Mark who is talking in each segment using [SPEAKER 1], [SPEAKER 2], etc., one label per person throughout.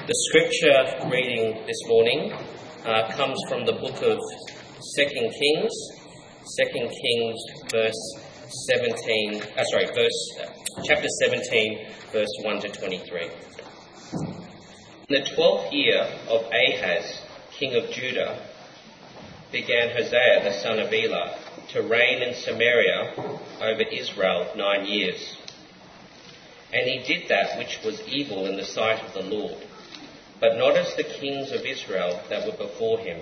[SPEAKER 1] The scripture reading this morning comes from the book of 2 Kings, chapter 17, verse 1 to 23. In the 12th year of Ahaz, king of Judah, began Hosea the son of Elah to reign in Samaria over Israel 9 years. And he did that which was evil in the sight of the Lord, but not as the kings of Israel that were before him.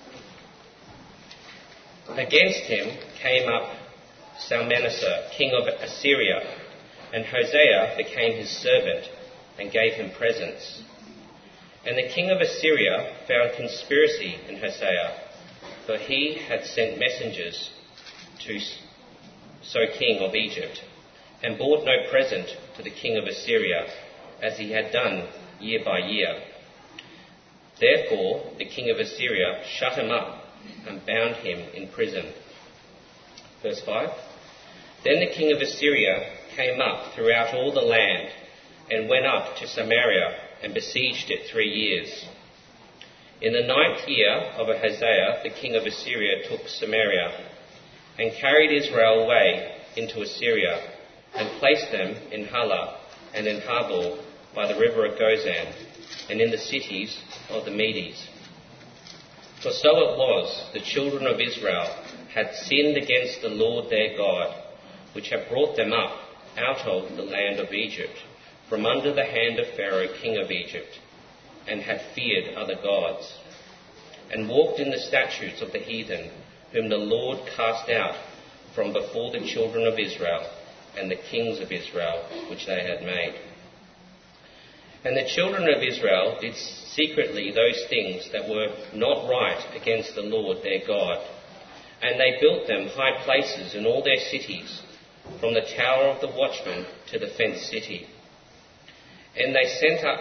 [SPEAKER 1] Against him came up Salmanassar, king of Assyria, and Hosea became his servant and gave him presents. And the king of Assyria found conspiracy in Hosea, for he had sent messengers to So king of Egypt, and brought no present to the king of Assyria, as he had done year by year. Therefore the king of Assyria shut him up and bound him in prison. Verse 5. Then the king of Assyria came up throughout all the land, and went up to Samaria, and besieged it 3 years. In the 9th year of Hosea, the king of Assyria took Samaria, and carried Israel away into Assyria, and placed them in Halah and in Habor by the river of Gozan, and in the cities of the Medes. For so it was, the children of Israel had sinned against the Lord their God, which had brought them up out of the land of Egypt, from under the hand of Pharaoh king of Egypt, and had feared other gods, and walked in the statutes of the heathen, whom the Lord cast out from before the children of Israel, and the kings of Israel which they had made. And the children of Israel did secretly those things that were not right against the Lord their God. And they built them high places in all their cities, from the tower of the watchman to the fenced city. And they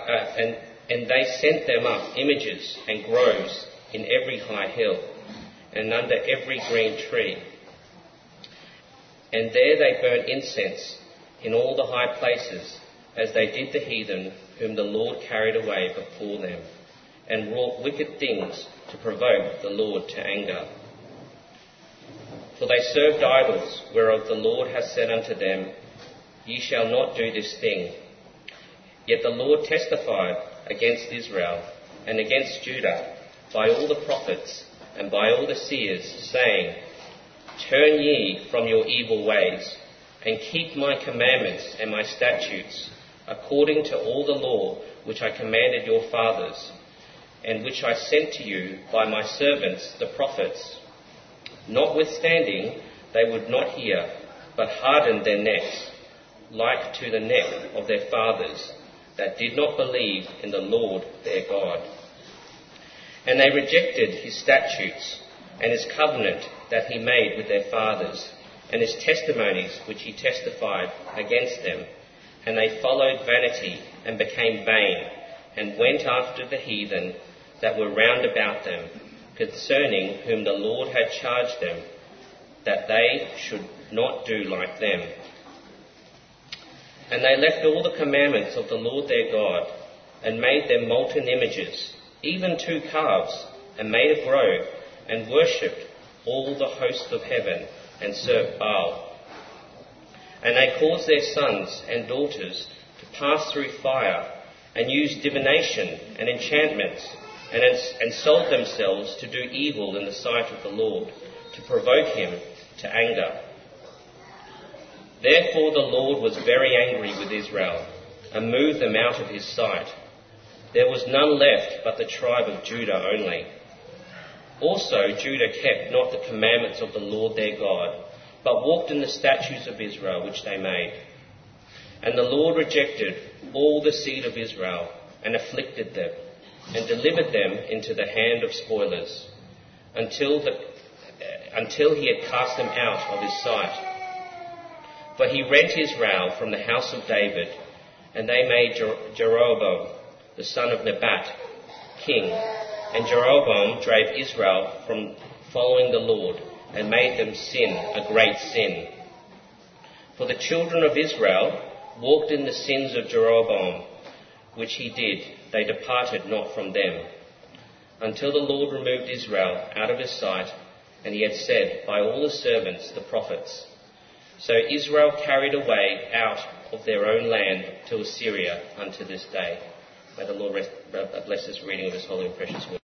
[SPEAKER 1] sent them up images and groves in every high hill, and under every green tree. And there they burnt incense in all the high places, as they did the heathen whom the Lord carried away before them, and wrought wicked things to provoke the Lord to anger. For they served idols, whereof the Lord hath said unto them, Ye shall not do this thing. Yet the Lord testified against Israel and against Judah by all the prophets and by all the seers, saying, Turn ye from your evil ways, and keep my commandments and my statutes, according to all the law which I commanded your fathers, and which I sent to you by my servants the prophets. Notwithstanding, they would not hear, but hardened their necks, like to the neck of their fathers, that did not believe in the Lord their God. And they rejected his statutes, and his covenant that he made with their fathers, and his testimonies which he testified against them. And they followed vanity, and became vain, and went after the heathen that were round about them, concerning whom the Lord had charged them, that they should not do like them. And they left all the commandments of the Lord their God, and made them molten images, even 2 calves, and made a grove, and worshipped all the hosts of heaven, and served Baal. And they caused their sons and daughters to pass through fire, and used divination and enchantments, and sold themselves to do evil in the sight of the Lord, to provoke him to anger. Therefore the Lord was very angry with Israel, and moved them out of his sight. There was none left but the tribe of Judah only. Also Judah kept not the commandments of the Lord their God, but walked in the statutes of Israel which they made. And the Lord rejected all the seed of Israel, and afflicted them, and delivered them into the hand of spoilers, until he had cast them out of his sight. For he rent Israel from the house of David, and they made Jeroboam, the son of Nebat, king. And Jeroboam drave Israel from following the Lord, and made them sin a great sin. For the children of Israel walked in the sins of Jeroboam, which he did, they departed not from them, until the Lord removed Israel out of his sight, and he had said by all his servants the prophets. So Israel carried away out of their own land to Assyria unto this day. May the Lord bless this reading of his holy and precious word.